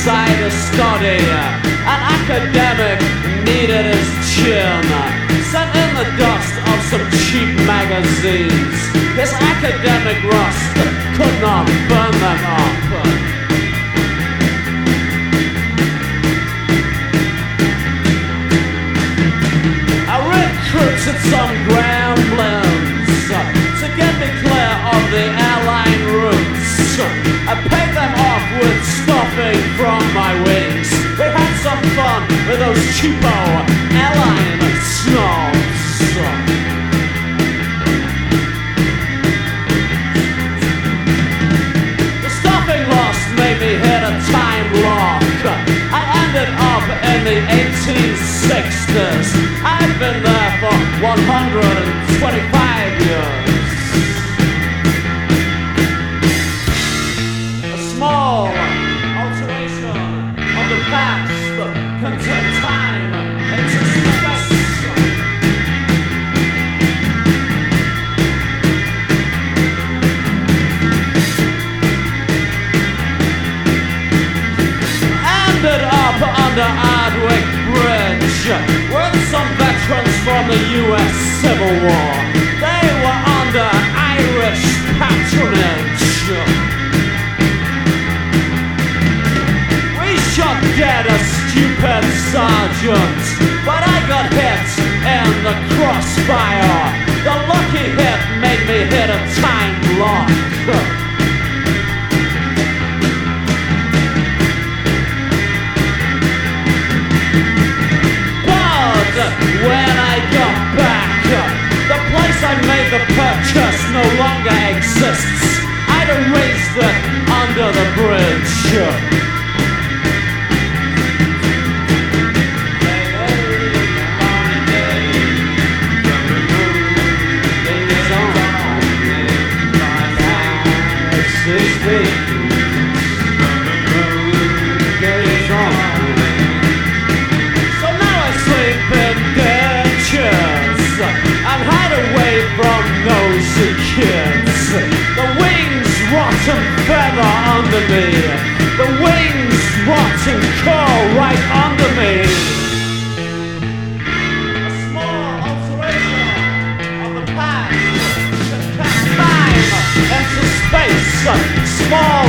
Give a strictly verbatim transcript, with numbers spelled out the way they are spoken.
outside a study. An academic needed his chin, sent in the dust of some cheap magazines. His academic rust could not burn them up. I recruited some gremlins to get me clear of the airline routes. I paid them off with stuffing from my wings. We had some fun with those cheapo airline snobs. The stuffing loss made me hit a time lock. I ended up in the eighteen sixties. I've been there for one hundred twenty-five years. A small alteration of the past can turn time into space. Ended up under Ardwick Bridge with some veterans from the U S Civil War. They were under Irish patronage. We shot dead a stupid sergeant, but I got hit in the crossfire. The lucky hit made me hit a time lock. When I got back, the place I made the purchase no longer exists. I'd erased it under the bridge. Kids, the wings rot and feather under me. The wings rot and curl right under me. A small alteration of the past can cast time into space. Small